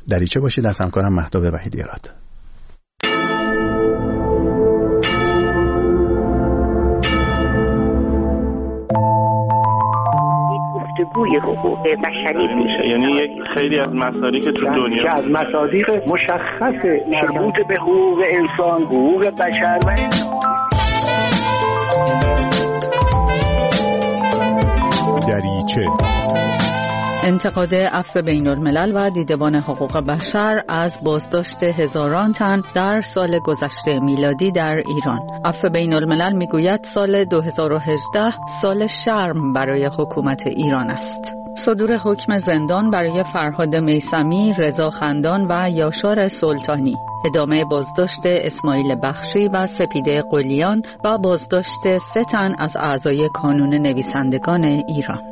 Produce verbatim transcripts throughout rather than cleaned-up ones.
دریچه باشید. از همکارم مهتاب وحیدی‌آراد. گفتگوی حقوق بشری میشه، یعنی یک خیلی از مصادیق تو دنیا که از مصادیق مشخص مربوط به حقوق انسان، حقوق بشر و دریچه. انتقاد عفو بین الملل و دیدبان حقوق بشر از بازداشت هزاران تن در سال گذشته میلادی در ایران. عفو بین الملل میگوید سال دو هزار و هجده سال شرم برای حکومت ایران است. صدور حکم زندان برای فرهاد میثمی، رضا خندان و یاشار سلطانی، ادامه بازداشت اسماعیل بخشی و سپیده قلیان و بازداشت سه تن از اعضای کانون نویسندگان ایران.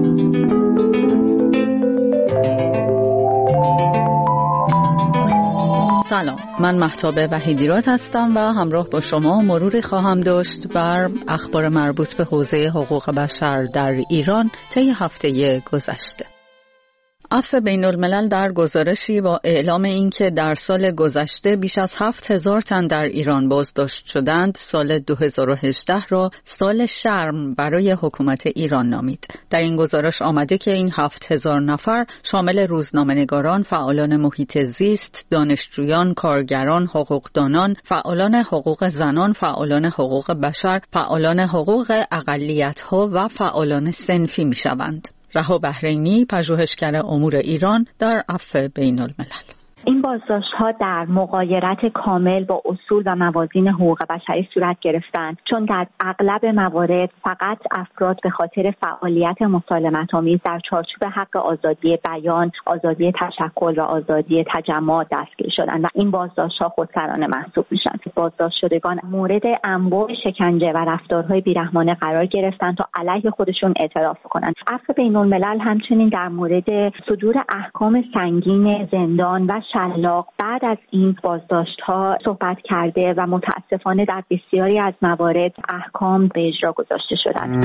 سلام، من مهتاب وحیدی‌آراد هستم و همراه با شما مروری خواهم داشت بر اخبار مربوط به حوزه حقوق بشر در ایران طی هفته گذشته. عفو بین الملل در گزارشی با اعلام اینکه در سال گذشته بیش از هفت هزار تن در ایران بازداشت شدند، سال دو هزار و هجده را سال شرم برای حکومت ایران نامید. در این گزارش آمده که این هفت هزار نفر شامل روزنامه‌نگاران، فعالان محیط زیست، دانشجویان، کارگران، حقوقدانان، فعالان حقوق زنان، فعالان حقوق بشر، فعالان حقوق اقلیت‌ها و فعالان صنفی می‌شوند. رها بحرینی، پژوهشگر امور ایران در عفو بین الملل: این بازداشت‌ها در مغایرت کامل با اصول و موازین حقوق بشری صورت گرفتند، چون در اغلب موارد فقط افراد به خاطر فعالیت مسالمت‌آمیز در چارچوب حق آزادی بیان، آزادی تشکل و آزادی تجمع دستگیر شدند و این بازداشت‌ها خودسرانه محسوب میشن. بازداشت شدگان مورد انواع شکنجه و رفتارهای بیرحمانه قرار گرفتند تا علیه خودشون اعتراف کنند. عفو بین الملل همچنین در مورد صدور احکام سنگین زندان و شلاق بعد از این بازداشت‌ها صحبت کرده و متاسفانه در بسیاری از موارد احکام به اجرا گذاشته شدند.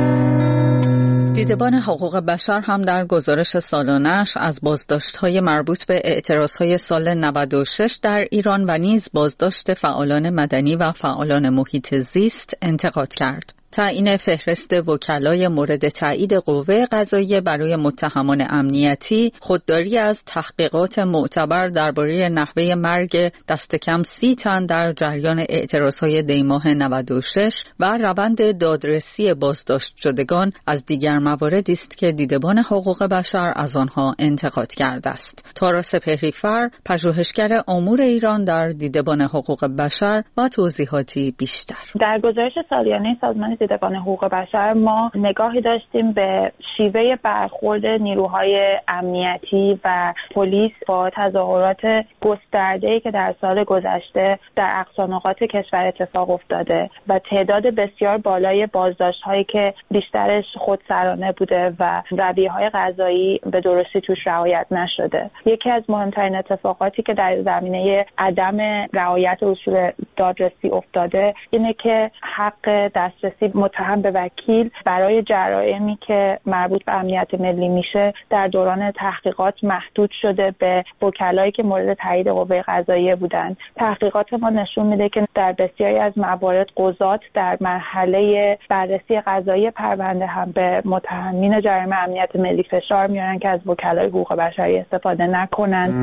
دیدبان حقوق بشر هم در گزارش سالانه‌اش از بازداشت‌های مربوط به اعتراض‌های سال نود و شش در ایران و نیز بازداشت فعالان مدنی و فعالان محیط زیست انتقاد کرد. تعیین فهرست وکلای مورد تایید قوه قضاییه برای متهمان امنیتی، خودداری از تحقیقات معتبر درباره نحوه مرگ دست کم سی تن در جریان اعتراضهای دیماه نود و شش و روند دادرسی بازداشت شدگان از دیگر مواردی است که دیدبان حقوق بشر از آنها انتقاد کرده است. تارا سپهری‌فر، پژوهشگر امور ایران در دیدبان حقوق بشر و توضیحاتی بیشتر: در گزارش سالیانه سازمان دیدبان حقوق بشر ما نگاهی داشتیم به شیوه برخورد نیروهای امنیتی و پلیس با تظاهرات گسترده‌ای که در سال گذشته در اقصانقاط کشور اتفاق افتاده و تعداد بسیار بالای بازداشت‌هایی که بیشترش خودسرانه بوده و رویه‌های قضایی به درستی توش رعایت نشده. یکی از مهمترین اتفاقاتی که در زمینه عدم رعایت اصول دادرسی افتاده اینه که حق دسترسی متهم به وکیل برای جرائمی که مربوط به امنیت ملی میشه در دوران تحقیقات محدود شده به وکلایی که مورد تایید قوه قضاییه بودند. تحقیقات ما نشون میده که در بسیاری از موارد قضات در مرحله بررسی قضایی پرونده هم به متهمین جرایم امنیت ملی فشار میارن که از وکلای حقوق بشری استفاده نکنن.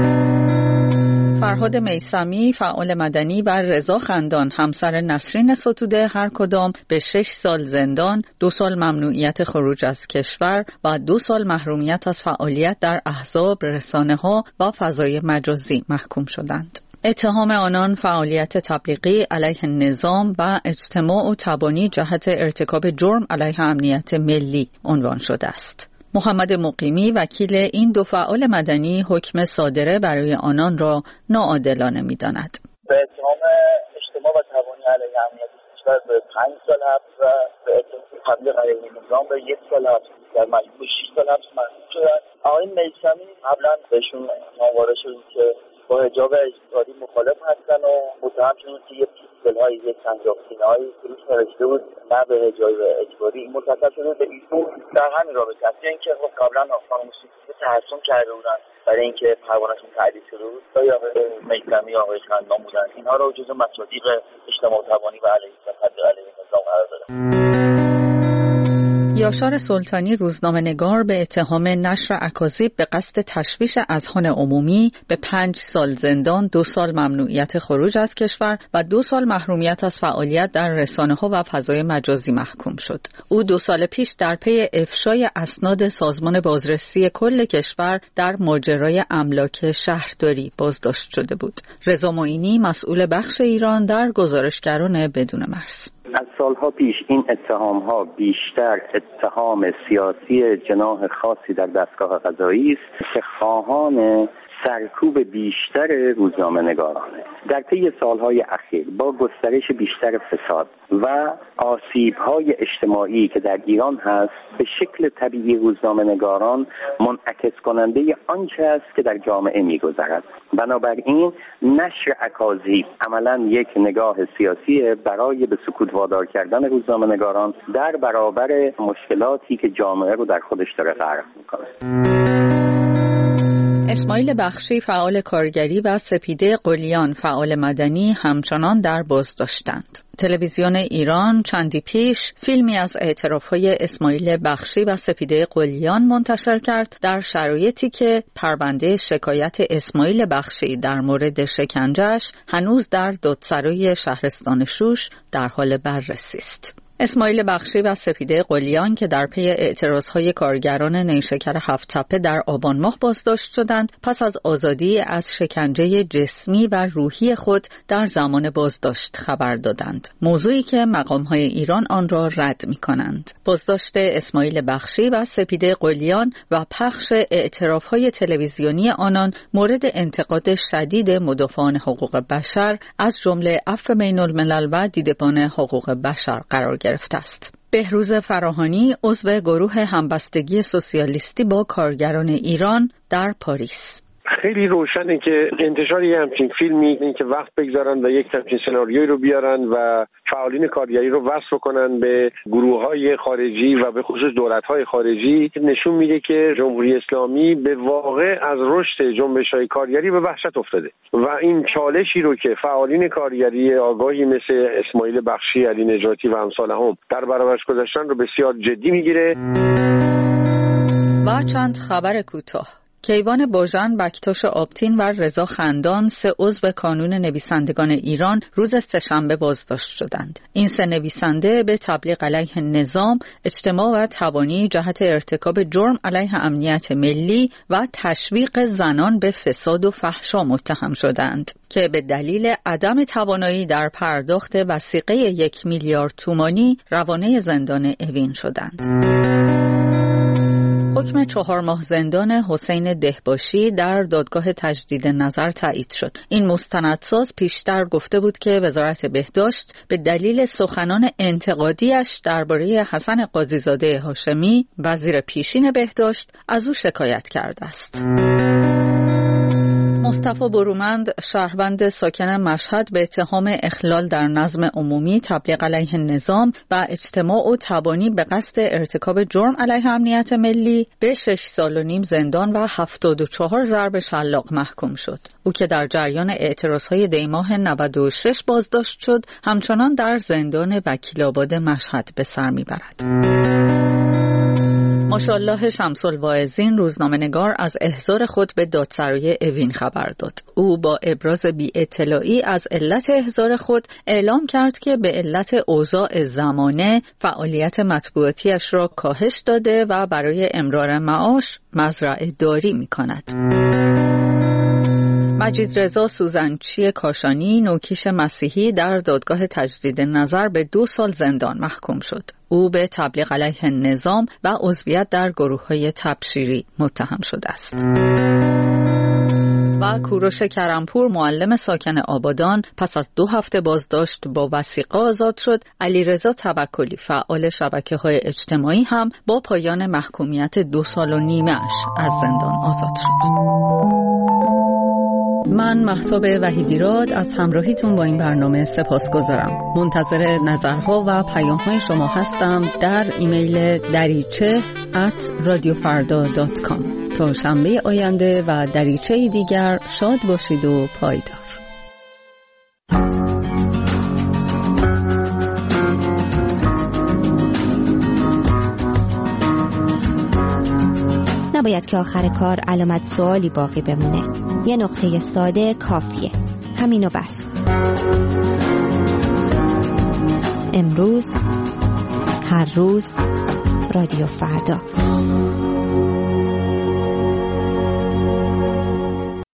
فرهاد میثمی، فعال مدنی، و رضا خندان، همسر نسرین ستوده، هر کدام به شش سال زندان، دو سال ممنوعیت خروج از کشور و دو سال محرومیت از فعالیت در احزاب، رسانه‌ها و فضای مجازی محکوم شدند. اتهام آنان فعالیت تبلیغی علیه نظام و اجتماع و تبانی جهت ارتکاب جرم علیه امنیت ملی عنوان شده است. محمد مقیمی، وکیل این دو فعال مدنی، حکم صادره برای آنان را ناعادلانه می‌داند. به اتهام اجتماع و تبانی علیه امنیت کشور به پنج سال حبس و به اتهام تبلیغ علیه نظام به یک سال حبس در مجموع شش سال حبس محکوم شدند. آقای میثمی قبلا بهشون وارد شد که با حجاب اجباری مخالف هستن و متهم شدن که یه پیستول‌های یک سنجاق‌سینه‌های روش نوشته بود نه به حجاب اجباری. مرتکب شده به ایشون در همین رابطه است. اینکه خب قبلا خانم موسیقی تحصیل کرده بودن برای اینکه پروانه‌شون تعدیل شده بود تا یا آقای میثمی یا آقای خندان بودن، اینها رو جزو مصادیق اجتماع تبانی و علیه تبعیض علیه نظام قرار دادن. یاشار سلطانی روزنامه‌نگار به اتهام نشر اکاذیب به قصد تشویش اذهان عمومی به پنج سال زندان، دو سال ممنوعیت خروج از کشور و دو سال محرومیت از فعالیت در رسانه‌ها و فضای مجازی محکوم شد. او دو سال پیش در پی افشای اسناد سازمان بازرسی کل کشور در ماجرای املاک شهرداری بازداشت شده بود. رضا معینی مسئول بخش ایران در گزارشگران بدون مرز: از سالها پیش این اتهام‌ها بیشتر اتهام سیاسی جناح خاصی در دستگاه قضایی است که خواهان سرکوب بیشتر روزنامه‌نگارانه. در طی سالهای اخیر با گسترش بیشتر فساد و آسیب‌های اجتماعی که در ایران هست، به شکل طبیعی روزنامه‌نگاران منعکس کننده آنچه است که در جامعه می‌گذرد. بنابراین نشر اکاذیب عملاً یک نگاه سیاسی برای به سکوت وادار کردن روزنامه‌نگاران در برابر مشکلاتی که جامعه رو در خودش داره غرق می‌کنه. اسماعیل بخشی فعال کارگری و سپیده قلیان فعال مدنی همچنان در بازداشتند. تلویزیون ایران چندی پیش فیلمی از اعتراف‌های اسماعیل بخشی و سپیده قلیان منتشر کرد در شرایطی که پرونده شکایت اسماعیل بخشی در مورد شکنجه‌اش هنوز در دادسرای شهرستان شوش در حال بررسی است. اسماعیل بخشی و سپیده قلیان که در پی اعتراضهای کارگران نیشکر هفت تپه در آبان ماه بازداشت شدند، پس از آزادی از شکنجه جسمی و روحی خود در زمان بازداشت خبر دادند، موضوعی که مقامهای ایران آن را رد می کنند. بازداشت اسماعیل بخشی و سپیده قلیان و پخش اعترافهای تلویزیونی آنان مورد انتقاد شدید مدافعان حقوق بشر از جمله عفو بین الملل و دیدبان حقوق بشر قرار گرفت. گرفته است. بهروز فراهانی عضو گروه همبستگی سوسیالیستی با کارگران ایران در پاریس: خیلی روشنه که انتشار یه همچین فیلمی، این که وقت بگذارن و یک همچین سناریویی رو بیارن و فعالین کارگری رو وصل کنن به گروه‌های خارجی و به خصوص دولت‌های خارجی، نشون میده که جمهوری اسلامی به واقع از رشد جنبش‌های کارگری به وحشت افتاده و این چالشی رو که فعالین کارگری آگاهی مثل اسماعیل بخشی، علی نجاتی و امثالهم در برابرش گذاشتن رو بسیار جدی میگیره. و چند خبر کوتاه: کیوان باژن، بکتاش آبتین و رضا خندان، سه عضو کانون نویسندگان ایران، روز سه‌شنبه بازداشت شدند. این سه نویسنده به تبلیغ علیه نظام، اجتماع و توانی جهت ارتکاب جرم علیه امنیت ملی و تشویق زنان به فساد و فحشا متهم شدند که به دلیل عدم توانایی در پرداخت وثیقه یک میلیارد تومانی روانه زندان اوین شدند. حکم چهار ماه زندان حسین دهباشی در دادگاه تجدید نظر تایید شد. این مستندساز پیشتر گفته بود که وزارت بهداشت به دلیل سخنان انتقادیش درباره حسن قاضیزاده هاشمی، وزیر پیشین بهداشت، از او شکایت کرده است. مصطفی برومند، شهروند ساکن مشهد، به اتهام اخلال در نظم عمومی، تبلیغ علیه نظام و اجتماع و تبانی به قصد ارتکاب جرم علیه امنیت ملی به شش سال و نیم زندان و هفتاد و چهار ضرب شلاق محکوم شد. او که در جریان اعتراضهای دیماه نود و شش بازداشت شد، همچنان در زندان وکیل‌آباد مشهد به سر میبرد. ماشاءالله شمس‌الواعظین، روزنامه‌نگار، از احضار خود به دادسرای اوین خبر داد. او با ابراز بی‌اطلاعی از علت احضار خود اعلام کرد که به علت اوضاع زمانه فعالیت مطبوعاتیش را کاهش داده و برای امرار معاش مزرعه داری می‌کند. مجید رضا سوزنچی کاشانی، نوکیش مسیحی، در دادگاه تجدید نظر به دو سال زندان محکوم شد. او به تبلیغ علیه نظام و عضویت در گروه‌های تبشیری متهم شده است. و کوروش کرمپور، معلم ساکن آبادان، پس از دو هفته بازداشت با وثیقه آزاد شد. علیرضا توکلی، فعال شبکه‌های اجتماعی، هم با پایان محکومیت دو سال و نیمه‌اش از زندان آزاد شد. من مهتاب وحیدیراد از همراهیتون با این برنامه سپاسگزارم. منتظر نظرها و پیام‌های شما هستم در ایمیل دریچه ات رادیو فردا دات کام. تا شنبه آینده و دریچه دیگر شاد باشید و پایدار. نباید که آخر کار علامت سوالی باقی بمونه. یه نقطه ساده کافیه. همینو بس. امروز، هر روز، رادیو فردا.